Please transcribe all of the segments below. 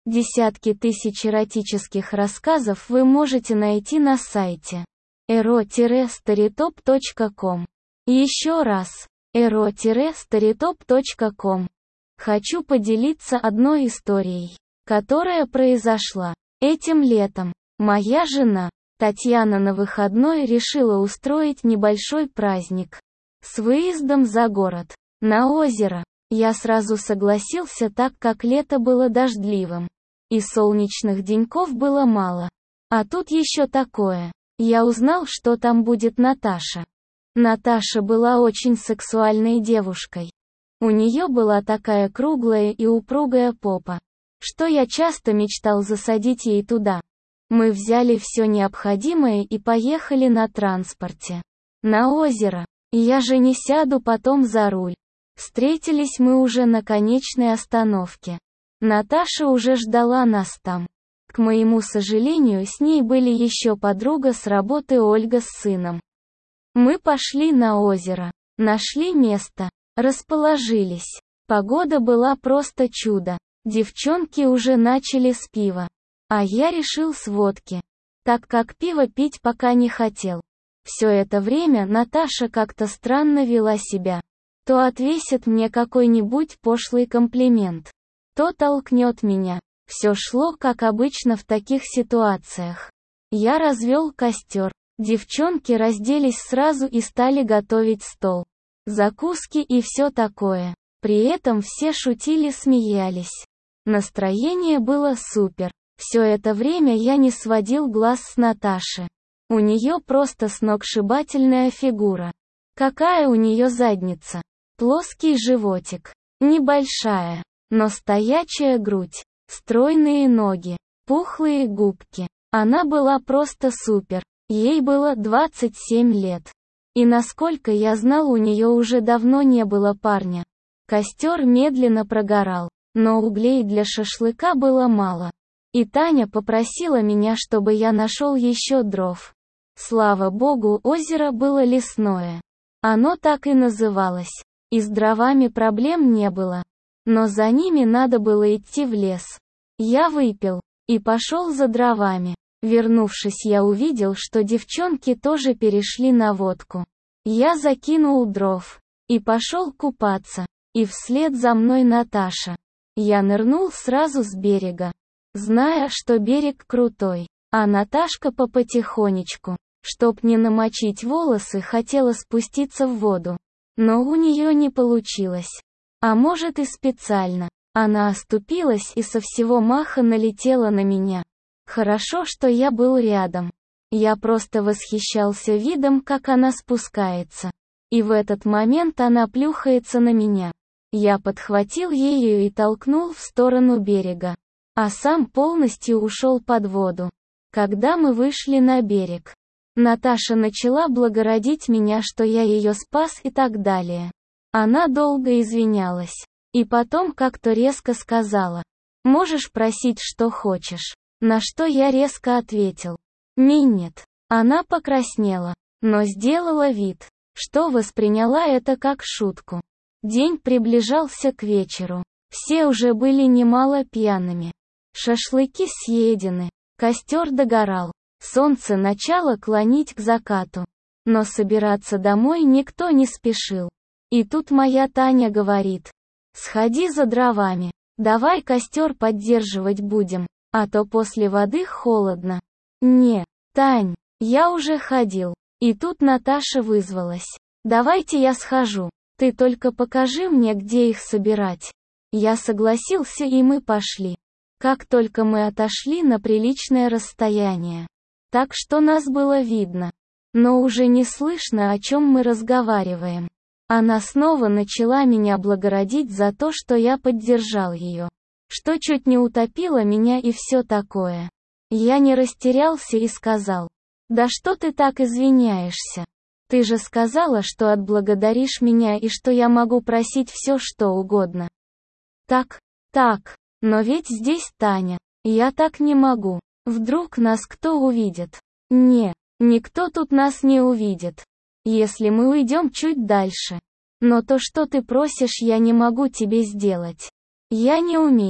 Десятки тысяч эротических рассказов вы можете найти на сайте ero-storytop.com. Еще раз, ero-storytop.com. Хочу поделиться одной историей, которая произошла этим летом. Моя жена, Татьяна, на выходной решила устроить небольшой праздник с выездом за город, на озеро. Я сразу согласился, так как лето было дождливым, и солнечных деньков было мало. А тут еще такое. Я узнал, что там будет Наташа. Наташа была очень сексуальной девушкой. У нее была такая круглая и упругая попа, что я часто мечтал засадить ей туда. Мы взяли все необходимое и поехали на транспорте на озеро. Я же не сяду потом за руль. Встретились мы уже на конечной остановке. Наташа уже ждала нас там. К моему сожалению, с ней были еще подруга с работы Ольга с сыном. Мы пошли на озеро, нашли место, расположились. Погода была просто чудо. Девчонки уже начали с пива, а я решил с водки, так как пиво пить пока не хотел. Все это время Наташа как-то странно вела себя. То отвесит мне какой-нибудь пошлый комплимент, то толкнет меня. Все шло как обычно в таких ситуациях. Я развел костер. Девчонки разделись сразу и стали готовить стол, закуски и все такое. При этом все шутили, смеялись. Настроение было супер. Все это время я не сводил глаз с Наташи. У нее просто сногсшибательная фигура. Какая у нее задница. Плоский животик. Небольшая, но стоячая грудь. Стройные ноги. Пухлые губки. Она была просто супер. Ей было 27 лет. И насколько я знал, у нее уже давно не было парня. Костер медленно прогорал, но углей для шашлыка было мало. И Таня попросила меня, чтобы я нашел еще дров. Слава богу, озеро было лесное. Оно так и называлось. И с дровами проблем не было. Но за ними надо было идти в лес. Я выпил и пошел за дровами. Вернувшись, я увидел, что девчонки тоже перешли на водку. Я закинул дров и пошел купаться. И вслед за мной Наташа. Я нырнул сразу с берега, зная, что берег крутой, а Наташка потихонечку, чтоб не намочить волосы, хотела спуститься в воду. Но у нее не получилось. А может и специально. Она оступилась и со всего маха налетела на меня. Хорошо, что я был рядом. Я просто восхищался видом, как она спускается. И в этот момент она плюхается на меня. Я подхватил ее и толкнул в сторону берега. А сам полностью ушел под воду. Когда мы вышли на берег, Наташа начала благодарить меня, что я ее спас и так далее. Она долго извинялась. И потом как-то резко сказала: «Можешь просить, что хочешь». На что я резко ответил: «Нет». Она покраснела, но сделала вид, что восприняла это как шутку. День приближался к вечеру. Все уже были немало пьяными. Шашлыки съедены, костер догорал. Солнце начало клонить к закату. Но собираться домой никто не спешил. И тут моя Таня говорит: «Сходи за дровами, давай костер поддерживать будем, а то после воды холодно». «Не, Тань, я уже ходил». И тут Наташа вызвалась: «Давайте я схожу, ты только покажи мне, где их собирать». Я согласился, и мы пошли. Как только мы отошли на приличное расстояние, так что нас было видно, но уже не слышно, о чем мы разговариваем. Она снова начала меня благодарить за то, что я поддержал ее, что чуть не утопила меня и все такое. Я не растерялся и сказал: «Да что ты так извиняешься? Ты же сказала, что отблагодаришь меня и что я могу просить все, что угодно». Так, но ведь здесь Таня. Я так не могу. Вдруг нас кто увидит? Не, никто тут нас не увидит. Если мы уйдем чуть дальше. Но то, что ты просишь, я не могу тебе сделать. Я не умею.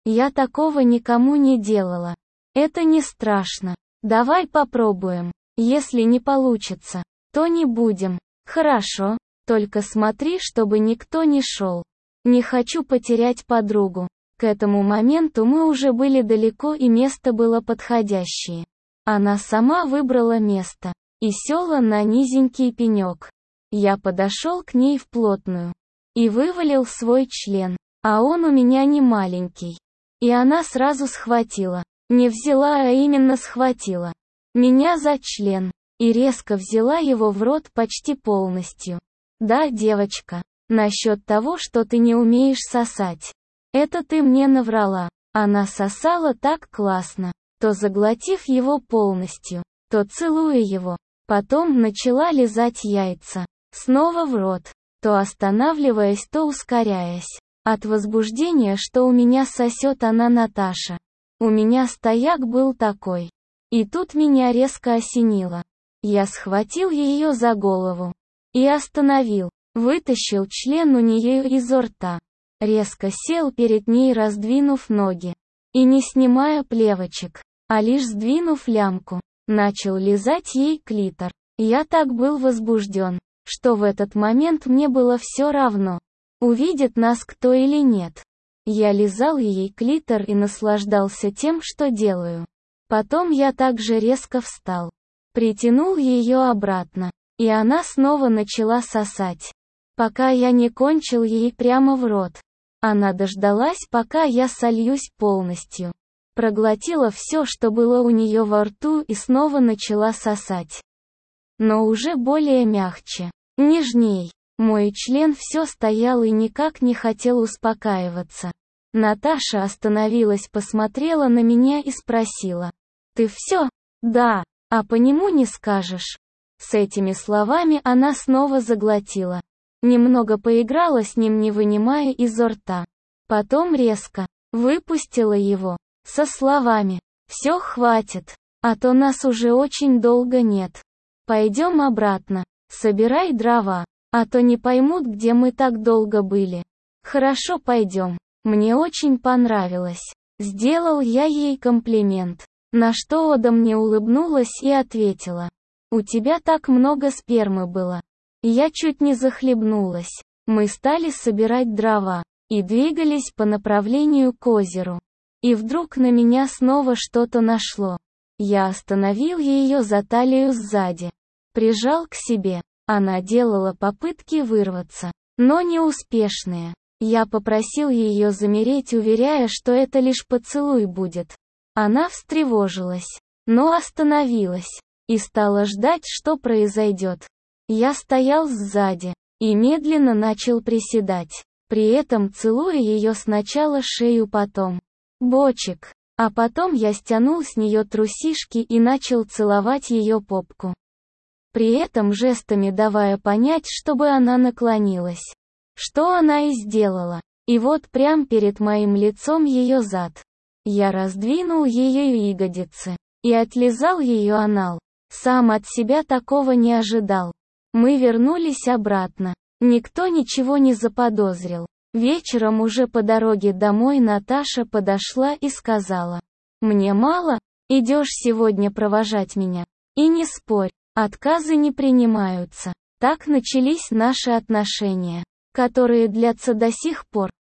Я такого никому не делала. Это не страшно. Давай попробуем. Если не получится, то не будем. Хорошо, только смотри, чтобы никто не шел. Не хочу потерять подругу. К этому моменту мы уже были далеко и место было подходящее. Она сама выбрала место и села на низенький пенек. Я подошел к ней вплотную и вывалил свой член, а он у меня не маленький. И она сразу схватила. Не взяла, а именно схватила меня за член и резко взяла его в рот почти полностью. Да, девочка, насчет того, что ты не умеешь сосать. Это ты мне наврала. Она сосала так классно, то заглотив его полностью, то целуя его. Потом начала лизать яйца. Снова в рот, то останавливаясь, то ускоряясь. От возбуждения, что у меня сосет она, Наташа. У меня стояк был такой. И тут меня резко осенило. Я схватил ее за голову и остановил. Вытащил член у нее изо рта. Резко сел перед ней, раздвинув ноги. И не снимая плевочек, а лишь сдвинув лямку, начал лизать ей клитор. Я так был возбужден, что в этот момент мне было все равно, увидит нас кто или нет. Я лизал ей клитор и наслаждался тем, что делаю. Потом я также резко встал, притянул ее обратно, и она снова начала сосать, пока я не кончил ей прямо в рот. Она дождалась, пока я сольюсь полностью. Проглотила все, что было у нее во рту, и снова начала сосать. Но уже более мягче, нежней. Мой член все стоял и никак не хотел успокаиваться. Наташа остановилась, посмотрела на меня и спросила: «Ты все?» «Да, а по нему не скажешь». С этими словами она снова заглотила. Немного поиграла с ним, не вынимая изо рта. Потом резко выпустила его, со словами: «Все, хватит, а то нас уже очень долго нет. Пойдем обратно, собирай дрова, а то не поймут, где мы так долго были». «Хорошо, пойдем». Мне очень понравилось. Сделал я ей комплимент, на что Ода мне улыбнулась и ответила: «У тебя так много спермы было». Я чуть не захлебнулась. Мы стали собирать дрова и двигались по направлению к озеру. И вдруг на меня снова что-то нашло. Я остановил ее за талию сзади, прижал к себе. Она делала попытки вырваться, но неуспешные. Я попросил ее замереть, уверяя, что это лишь поцелуй будет. Она встревожилась, но остановилась и стала ждать, что произойдет. Я стоял сзади и медленно начал приседать, при этом целуя ее сначала шею, потом бочек, а потом я стянул с нее трусишки и начал целовать ее попку. При этом жестами давая понять, чтобы она наклонилась. Что она и сделала. И вот прямо перед моим лицом ее зад. Я раздвинул ее ягодицы и отлизал ее анал. Сам от себя такого не ожидал. Мы вернулись обратно. Никто ничего не заподозрил. Вечером уже по дороге домой Наташа подошла и сказала: «Мне мало? Идешь сегодня провожать меня? И не спорь, отказы не принимаются». Так начались наши отношения, которые длятся до сих пор.